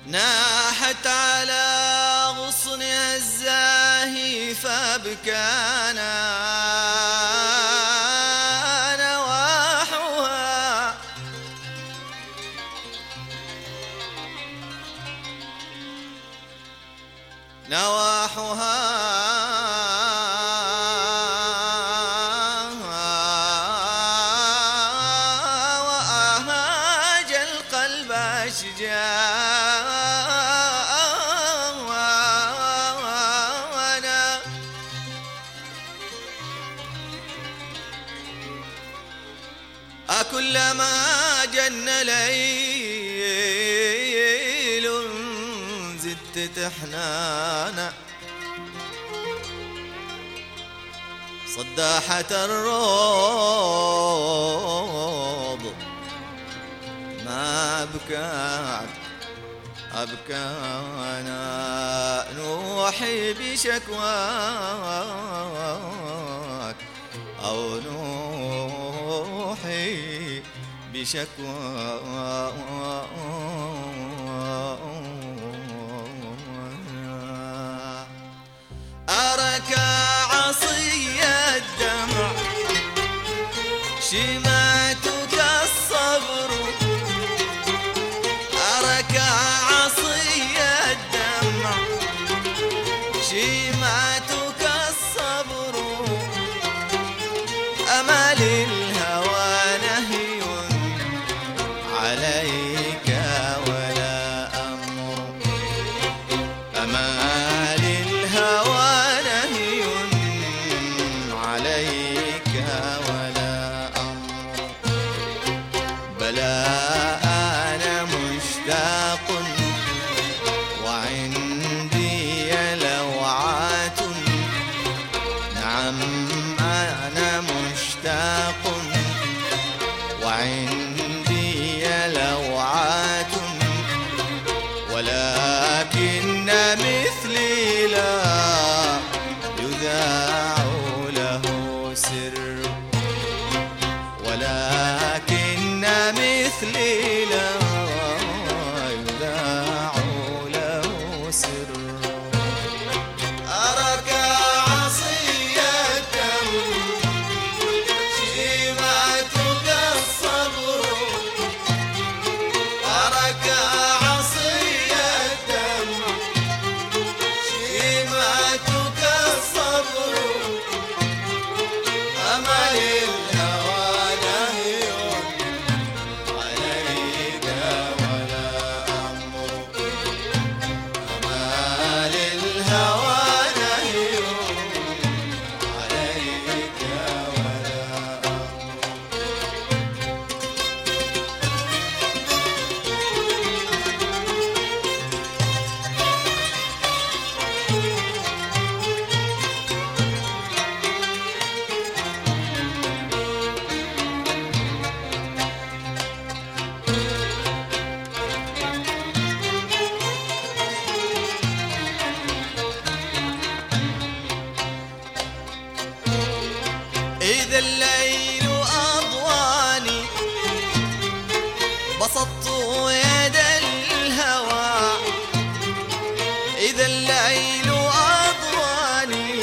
ناحت على غصنها الزاهي فبكانا نواحها، نواحها وأهاج القلب أشجانا، أكلما جن ليل زدت تحنانا، صداحة الروض ما أبكانا، نوحي بشكواك أو نوحي بشكواك. أراك عصي الدمع شماتك الصبر، أراك عصي الدمع شماتك الصبر، أمل الهوى نهي عليك ولا أمر، أمل الهوى نهي عليك ولا أمر، بلى أنا مشتاق وعندي لوعات، نعم أنا مشتاق وعندي لوعات، ولكن مثلي لا يذاع له سر، ولكن مثلي لا يذاع له سر. أراك عصي الدمع شيماتك الصبر، أراك عصي الدمع شيماتك الصبر، أمل الهوى نهي عليك ولا أمر، أمل الهوى نهي عليك ولا أمر. إذا الليل أضواني بسطت يد الهوى، إذا الليل أضواني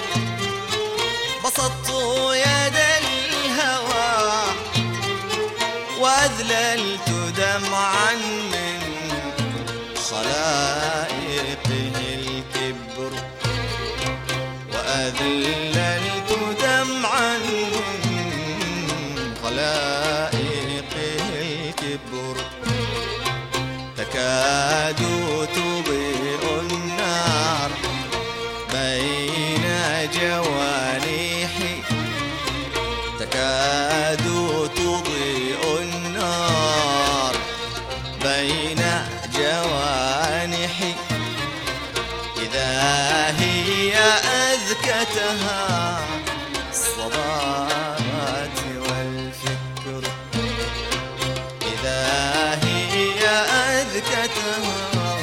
بسطت يد الهوى، وأذللت دمعا من خلائقه الكبر، وأذللت دمعا من خلائقه الكبر، تكاد تضيء النار بين جوانحي، تكاد تضيء النار بين جوانحي، إذا هي أذكتها الصبابات والفكر، إذا هي أذكتها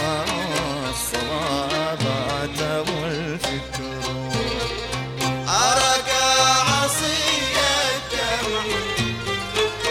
الصبابات والفكر. أراك عصي الدمع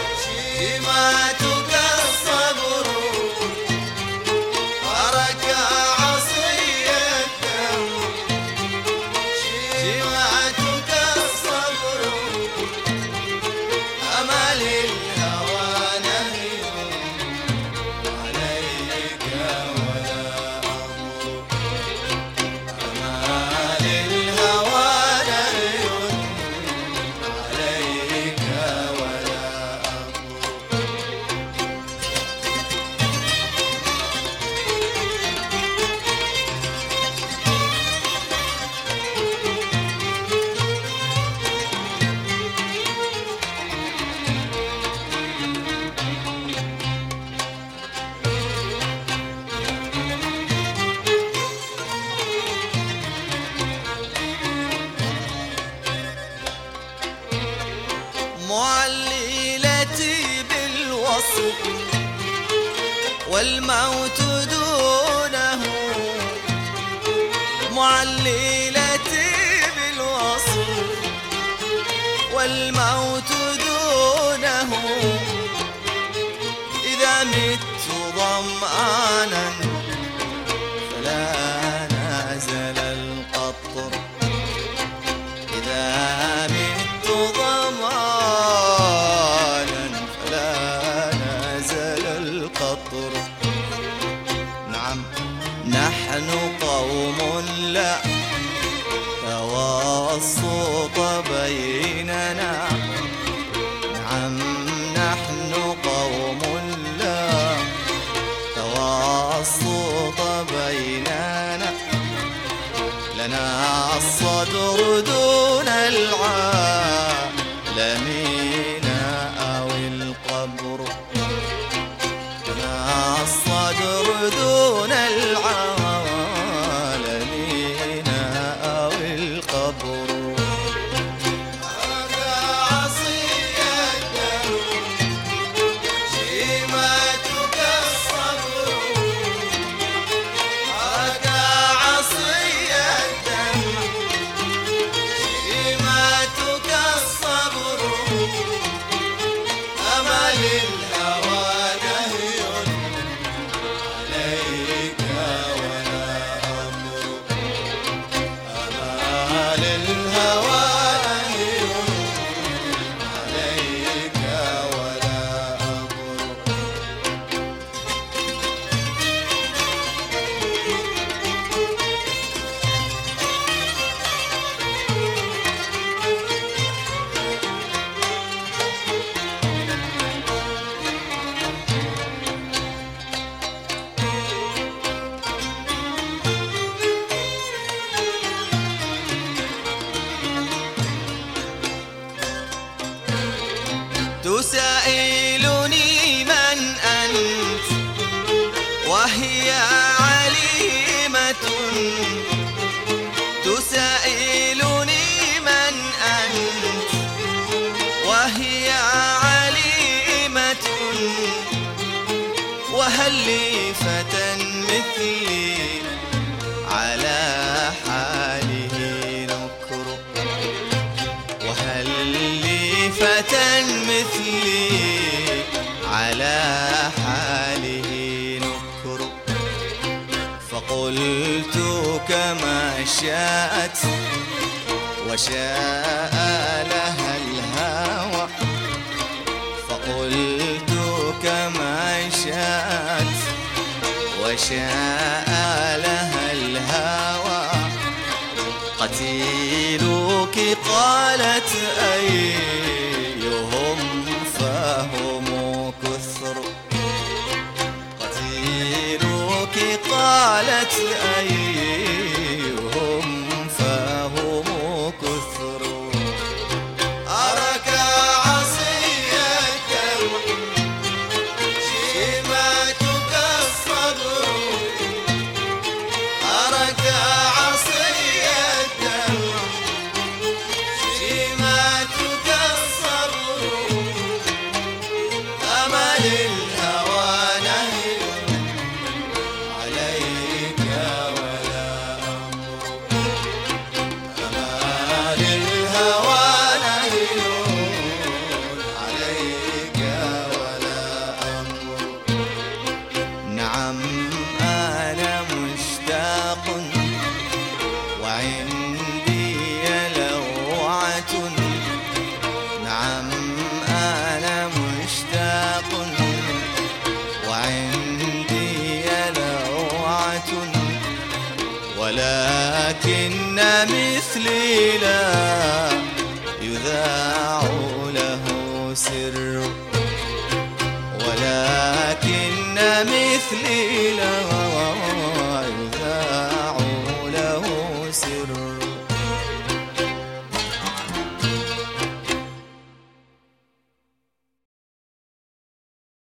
معللتي بالوصف والموت دونه، معللتي بالوصف والموت دونه. إذا مت ظمآنا فلا نازل القطر، إذا مت ظمآنا فلا نازل القطر. نعم نحن قوم لا توسط بيننا، نعم نحن قوم لا توسط بيننا. لنا الصدر دون العالمين أو القبر، لنا الصدر دون العالمين أو القبر. تسائلني من أنت وهي عليمة، تسائلني من أنت وهي عليمة. وهل لي فتى مثلي على حاله نكر، وهل لي فتى مثلي على حاله نكر. فقلت كما شاءت وشاء لها الهوى، فقلت كما شاءت وشاء لها الهوى. قتيلك قالت أيهم فهم كثر، قتيلك قالت أيهم فهم كثر. أراك عصية شيمتك الصبر، أراك ولكن مثلي لا يذاع له سر، ولكن مثلي لا